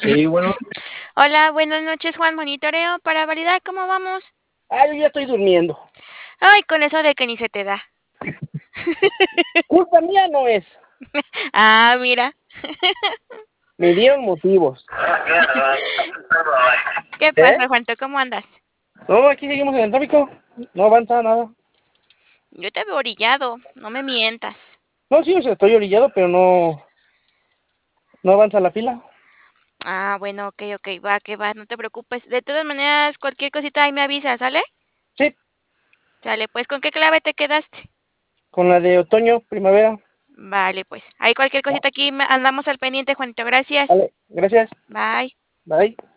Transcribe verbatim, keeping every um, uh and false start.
Sí, bueno. Hola, buenas noches, Juan. Monitoreo para validar cómo vamos. Ah, yo ya estoy durmiendo. Ay, con eso de que ni se te da. Culpa mía no es. Ah, mira. Me dieron motivos. ¿Qué ¿Eh? pasa, Juan? ¿Tú cómo andas? No, aquí seguimos en el tráfico. No avanza nada. Yo te veo orillado, no me mientas. No, sí, o sea, estoy orillado, pero no, no avanza la fila. Ah, bueno, ok, ok, va, que va, no te preocupes. De todas maneras, cualquier cosita ahí me avisa, ¿sale? Sí, Sale, pues, ¿con qué clave te quedaste? con la de otoño, primavera. Vale, pues. Hay cualquier Va, cosita aquí, me- andamos al pendiente, Juanito. Gracias. vale, gracias. Bye. Bye.